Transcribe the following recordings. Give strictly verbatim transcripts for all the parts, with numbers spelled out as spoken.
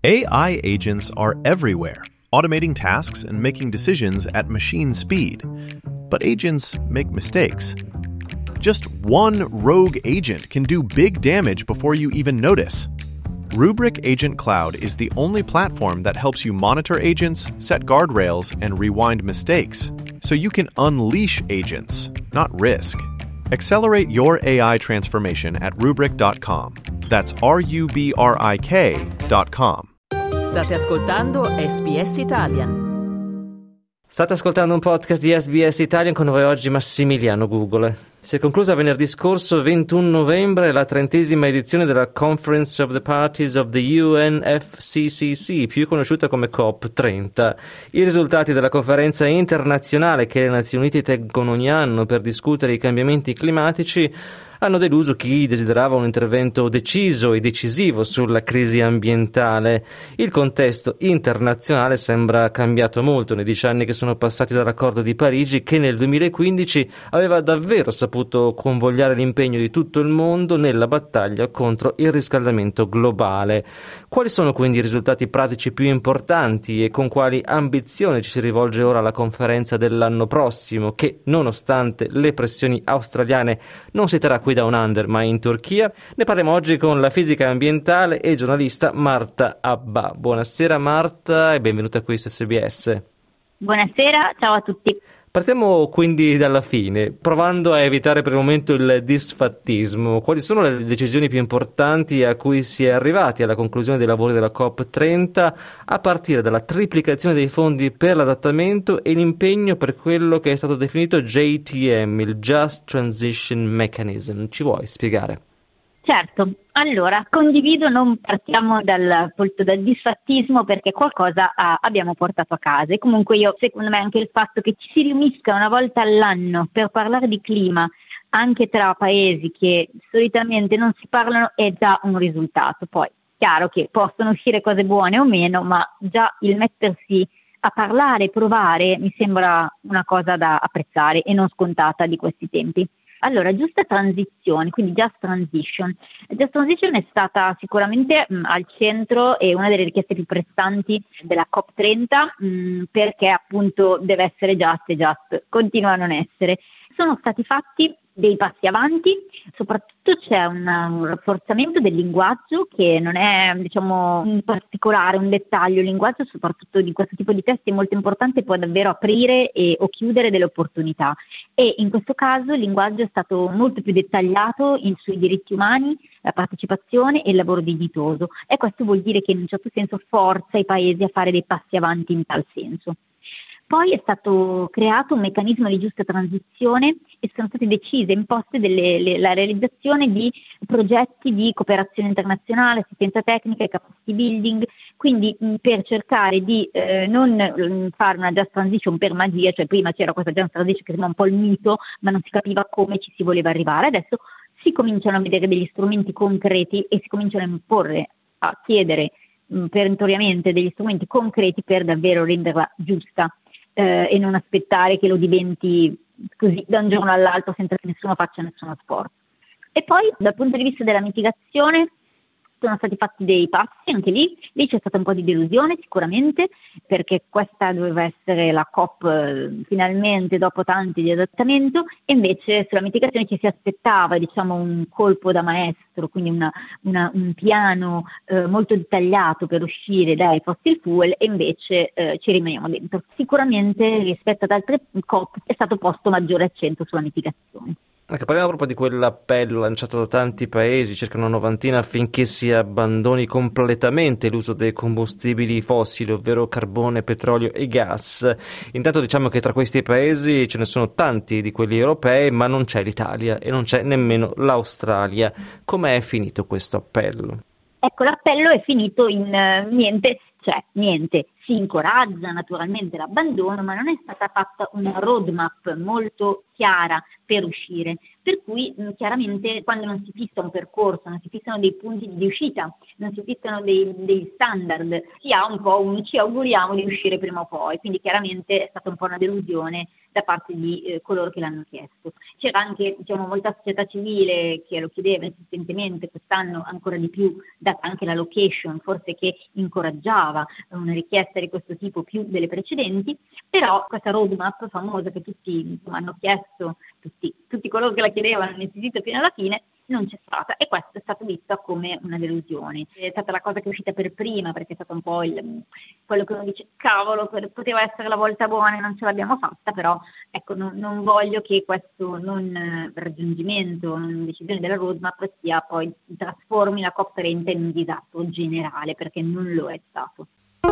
A I agents are everywhere, automating tasks and making decisions at machine speed. But agents make mistakes. Just one rogue agent can do big damage before you even notice. Rubrik Agent Cloud is the only platform that helps you monitor agents, set guardrails, and rewind mistakes, so you can unleash agents, not risk. Accelerate your A I transformation at rubrik dot com. That's R U B R I K dot com. State ascoltando S B S Italian. State ascoltando un podcast di S B S Italian, con noi oggi Massimiliano Gugole. Si è conclusa venerdì scorso, ventuno novembre, la trentesima edizione della Conference of the Parties of the U N F C C C, più conosciuta come COP trenta. I risultati della conferenza internazionale che le Nazioni Unite tengono ogni anno per discutere i cambiamenti climatici hanno deluso chi desiderava un intervento deciso e decisivo sulla crisi ambientale. Il contesto internazionale sembra cambiato molto nei dieci anni che sono passati dall'accordo di Parigi, che nel duemilaquindici aveva davvero saputo convogliare l'impegno di tutto il mondo nella battaglia contro il riscaldamento globale. Quali sono quindi i risultati pratici più importanti e con quali ambizioni ci si rivolge ora alla conferenza dell'anno prossimo, che nonostante le pressioni australiane non si terrà qui Down Under ma in Turchia? Ne parliamo oggi con la fisica ambientale e giornalista Marta Abba. Buonasera Marta e benvenuta qui su S B S. Buonasera, ciao a tutti. Partiamo quindi dalla fine, provando a evitare per il momento il disfattismo. Quali sono le decisioni più importanti a cui si è arrivati alla conclusione dei lavori della COP trenta, a partire dalla triplicazione dei fondi per l'adattamento e l'impegno per quello che è stato definito J T M, il Just Transition Mechanism? Ci vuoi spiegare? Certo, allora condivido, non partiamo dal, appunto, dal disfattismo, perché qualcosa ah, abbiamo portato a casa, e comunque io, secondo me, anche il fatto che ci si riunisca una volta all'anno per parlare di clima anche tra paesi che solitamente non si parlano è già un risultato. Poi chiaro che possono uscire cose buone o meno, ma già il mettersi a parlare, provare, mi sembra una cosa da apprezzare e non scontata di questi tempi. Allora, giusta transizione, quindi Just Transition. Just Transition è stata sicuramente mh, al centro e una delle richieste più pressanti della COP trenta, mh, perché appunto deve essere just e just continua a non essere. Sono stati fatti dei passi avanti, soprattutto c'è un, un rafforzamento del linguaggio, che non è, diciamo, un particolare, un dettaglio. Il linguaggio, soprattutto di questo tipo di testi, è molto importante, può davvero aprire e, o chiudere delle opportunità, e in questo caso il linguaggio è stato molto più dettagliato in, sui diritti umani, la partecipazione e il lavoro dignitoso, e questo vuol dire che in un certo senso forza i paesi a fare dei passi avanti in tal senso. Poi è stato creato un meccanismo di giusta transizione e sono state decise, imposte delle, le, la realizzazione di progetti di cooperazione internazionale, assistenza tecnica e capacity building, quindi mh, per cercare di eh, non mh, fare una just transition per magia, cioè prima c'era questa just transition che sembra un po' il mito, ma non si capiva come ci si voleva arrivare. Adesso si cominciano a vedere degli strumenti concreti e si cominciano a imporre, a chiedere mh, perentoriamente degli strumenti concreti per davvero renderla giusta. Eh, e non aspettare che lo diventi così da un giorno all'altro senza che nessuno faccia nessuno sforzo. E poi dal punto di vista della mitigazione sono stati fatti dei passi, anche lì, lì c'è stata un po' di delusione sicuramente, perché questa doveva essere la COP eh, finalmente dopo tanti di adattamento, e invece sulla mitigazione ci si aspettava, diciamo, un colpo da maestro, quindi una, una, un piano eh, molto dettagliato per uscire dai fossil fuel, e invece eh, ci rimaniamo dentro. Sicuramente rispetto ad altre COP è stato posto maggiore accento sulla mitigazione. Ecco, parliamo proprio di quell'appello lanciato da tanti paesi, circa una novantina, affinché si abbandoni completamente l'uso dei combustibili fossili, ovvero carbone, petrolio e gas. Intanto diciamo che tra questi paesi ce ne sono tanti di quelli europei, ma non c'è l'Italia e non c'è nemmeno l'Australia. Com'è finito questo appello? Ecco, l'appello è finito in uh, niente. Cioè, niente, si incoraggia naturalmente l'abbandono, ma non è stata fatta una roadmap molto chiara per uscire. Per cui mh, chiaramente quando non si fissa un percorso, non si fissano dei punti di uscita, non si fissano dei, dei standard, si ha un po' un ci auguriamo di uscire prima o poi, quindi chiaramente è stata un po' una delusione da parte di eh, coloro che l'hanno chiesto. C'era anche diciamo, molta società civile che lo chiedeva insistentemente, quest'anno ancora di più, data anche la location, forse che incoraggiava una richiesta di questo tipo più delle precedenti, però questa roadmap famosa che tutti insomma, hanno chiesto, tutti, tutti coloro che la chiedevano hanno insistito fino alla fine, non c'è stata e questo è stato visto come una delusione. È stata la cosa che è uscita per prima perché è stato un po' il, quello che uno dice cavolo, poteva essere la volta buona e non ce l'abbiamo fatta, però ecco non, non voglio che questo non raggiungimento, non decisione della roadmap sia poi trasformi la COP trenta in un disastro generale perché non lo è stato.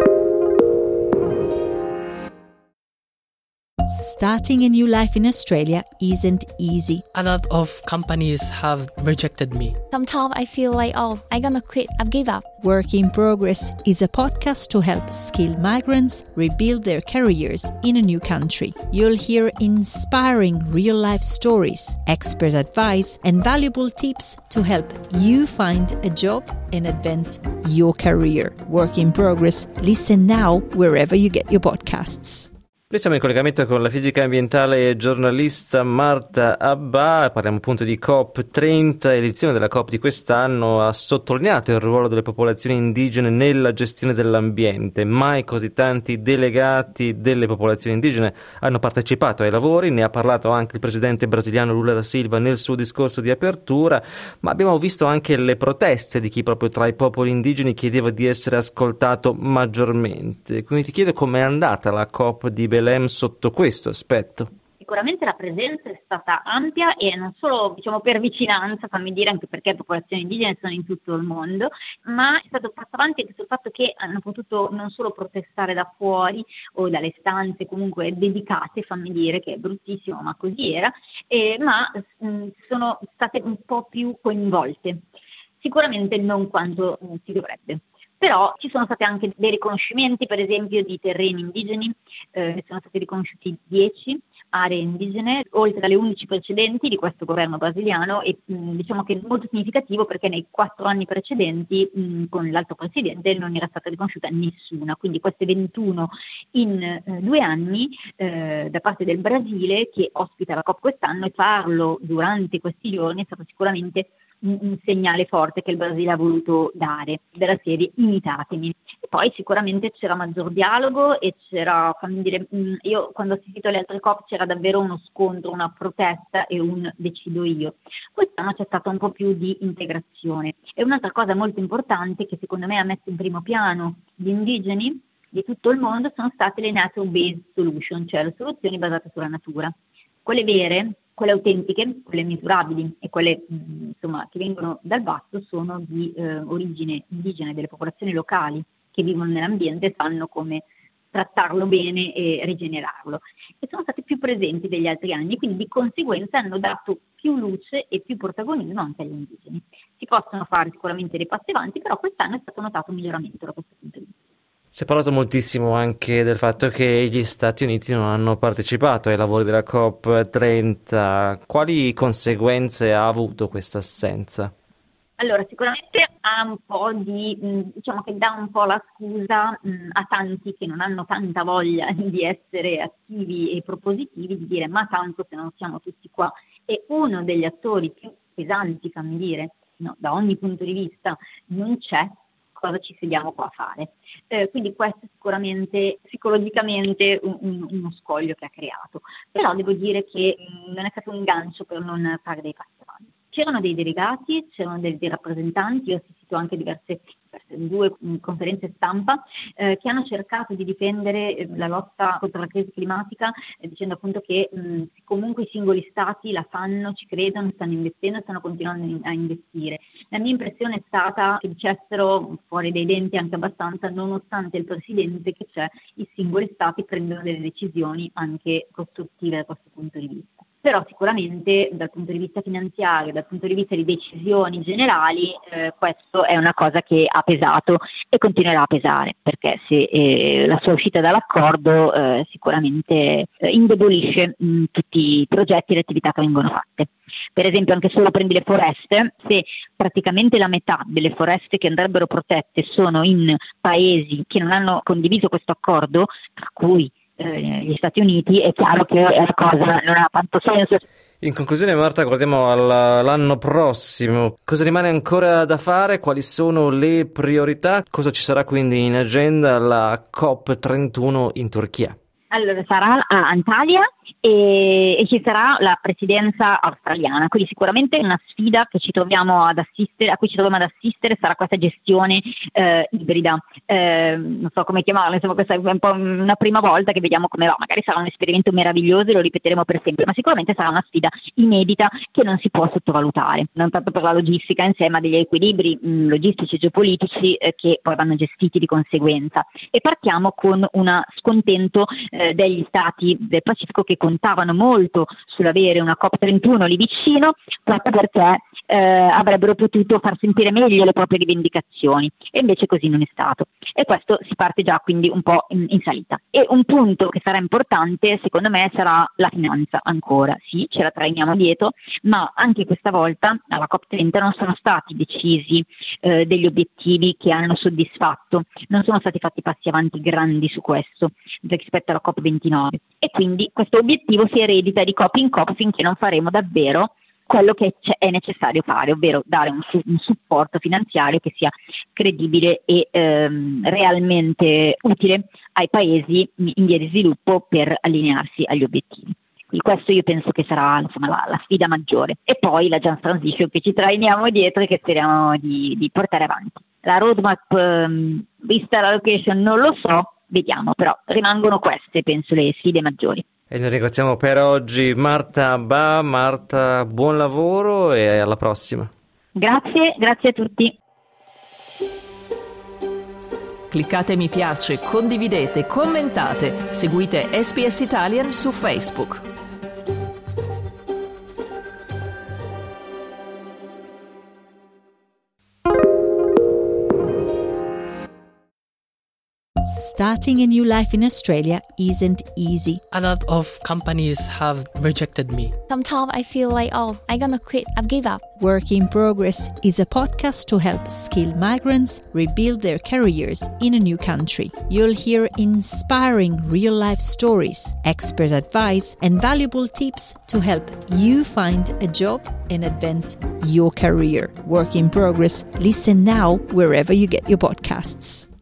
Starting a new life in Australia isn't easy. A lot of companies have rejected me. Sometimes I feel like, oh, I'm gonna quit, I've give up. Work in Progress is a podcast to help skilled migrants rebuild their careers in a new country. You'll hear inspiring real-life stories, expert advice, and valuable tips to help you find a job and advance your career. Work in Progress. Listen now wherever you get your podcasts. Noi siamo in collegamento con la fisica ambientale e giornalista Marta Abba, parliamo appunto di COP trenta, edizione della COP di quest'anno ha sottolineato il ruolo delle popolazioni indigene nella gestione dell'ambiente. Mai così tanti delegati delle popolazioni indigene hanno partecipato ai lavori, ne ha parlato anche il presidente brasiliano Lula da Silva nel suo discorso di apertura, ma abbiamo visto anche le proteste di chi proprio tra i popoli indigeni chiedeva di essere ascoltato maggiormente. Quindi ti chiedo com'è andata la COP di Belém sotto questo aspetto. Sicuramente la presenza è stata ampia e non solo diciamo per vicinanza, fammi dire, anche perché le popolazioni indigene sono in tutto il mondo, ma è stato fatto avanti anche sul fatto che hanno potuto non solo protestare da fuori o dalle stanze comunque dedicate, fammi dire, che è bruttissimo ma così era, eh, ma mh, sono state un po' più coinvolte, sicuramente non quanto mh, si dovrebbe. Però ci sono stati anche dei riconoscimenti, per esempio, di terreni indigeni, eh, ne sono stati riconosciuti dieci aree indigene, oltre alle undici precedenti di questo governo brasiliano e mh, diciamo che è molto significativo perché nei quattro anni precedenti mh, con l'altro presidente non era stata riconosciuta nessuna, quindi queste ventuno in eh, due anni eh, da parte del Brasile che ospita la COP quest'anno e farlo durante questi giorni è stato sicuramente un segnale forte che il Brasile ha voluto dare, della serie imitatemi. E poi sicuramente c'era maggior dialogo e c'era, fammi dire, io quando ho assistito alle altre COP c'era davvero uno scontro, una protesta e un decido io. Quest'anno c'è stato un po' più di integrazione. E un'altra cosa molto importante che secondo me ha messo in primo piano gli indigeni di tutto il mondo sono state le nature-based solution, cioè le soluzioni basate sulla natura. Quelle vere, quelle autentiche, quelle misurabili e quelle mh, insomma, che vengono dal basso sono di eh, origine indigena delle popolazioni locali che vivono nell'ambiente e sanno come trattarlo bene e rigenerarlo. E sono state più presenti degli altri anni, quindi di conseguenza hanno dato più luce e più protagonismo anche agli indigeni. Si possono fare sicuramente dei passi avanti, però quest'anno è stato notato un miglioramento da questo punto di vista. Si è parlato moltissimo anche del fatto che gli Stati Uniti non hanno partecipato ai lavori della COP trenta. Quali conseguenze ha avuto questa assenza? Allora, sicuramente ha un po' di, diciamo che dà un po' la scusa mh, a tanti che non hanno tanta voglia di essere attivi e propositivi, di dire ma tanto se non siamo tutti qua. E uno degli attori più pesanti, fammi dire, no, da ogni punto di vista non c'è, cosa ci sediamo qua a fare. Eh, quindi questo è sicuramente psicologicamente un, un, uno scoglio che ha creato. Però devo dire che mh, non è stato un gancio per non fare dei passi avanti. C'erano dei delegati, c'erano dei, dei rappresentanti, io ho assistito anche a diverse, diverse due mh, conferenze stampa eh, che hanno cercato di difendere eh, la lotta contro la crisi climatica eh, dicendo appunto che mh, comunque i singoli stati la fanno, ci credono, stanno investendo, stanno continuando a investire. La mia impressione è stata che dicessero fuori dai denti anche abbastanza, nonostante il presidente che c'è, i singoli stati prendono delle decisioni anche costruttive da questo punto di vista. però sicuramente dal punto di vista finanziario, dal punto di vista di decisioni generali, eh, questo è una cosa che ha pesato e continuerà a pesare, perché se eh, la sua uscita dall'accordo eh, sicuramente eh, indebolisce mh, tutti i progetti e le attività che vengono fatte. Per esempio, anche solo prendi le foreste, se praticamente la metà delle foreste che andrebbero protette sono in paesi che non hanno condiviso questo accordo, tra cui eh, gli Stati Uniti, è chiaro che la cosa non ha tanto senso. In conclusione, Marta, guardiamo all'anno prossimo. Cosa rimane ancora da fare? Quali sono le priorità? Cosa ci sarà quindi in agenda alla COP trentuno in Turchia? Allora, sarà a Antalya e, e ci sarà la presidenza australiana, quindi sicuramente una sfida che ci troviamo ad assistere, a cui ci troviamo ad assistere sarà questa gestione eh, ibrida, eh, non so come chiamarla, insomma questa è un po' una prima volta che vediamo come va, magari sarà un esperimento meraviglioso e lo ripeteremo per sempre, ma sicuramente sarà una sfida inedita che non si può sottovalutare, non tanto per la logistica in sé, ma degli equilibri mh, logistici e geopolitici eh, che poi vanno gestiti di conseguenza. E partiamo con un scontento eh, degli stati del Pacifico che contavano molto sull'avere una COP trentuno lì vicino, proprio perché eh, avrebbero potuto far sentire meglio le proprie rivendicazioni, e invece così non è stato. E questo si parte già quindi un po' in, in salita. E un punto che sarà importante, secondo me, sarà la finanza ancora. Sì, ce la trainiamo dietro, ma anche questa volta alla COP trenta non sono stati decisi eh, degli obiettivi che hanno soddisfatto, non sono stati fatti passi avanti grandi su questo rispetto alla COP ventinove, e quindi questo obiettivo si eredita di COP in COP finché non faremo davvero quello che è necessario fare, ovvero dare un, su- un supporto finanziario che sia credibile e ehm, realmente utile ai paesi in via di sviluppo per allinearsi agli obiettivi. Quindi questo io penso che sarà insomma, la, la sfida maggiore. E poi la Just Transition che ci trainiamo dietro e che speriamo di, di portare avanti. La roadmap, ehm, vista la location, non lo so, vediamo, però rimangono queste, penso, le sfide maggiori. E noi ringraziamo per oggi Marta Ba. Marta, buon lavoro e alla prossima. Grazie, grazie a tutti. Cliccate mi piace, condividete, commentate, seguite S B S Italian su Facebook. Starting a new life in Australia isn't easy. A lot of companies have rejected me. Sometimes I feel like, oh, I'm gonna quit. I've give up. Work in Progress is a podcast to help skilled migrants rebuild their careers in a new country. You'll hear inspiring real-life stories, expert advice, and valuable tips to help you find a job and advance your career. Work in Progress. Listen now wherever you get your podcasts.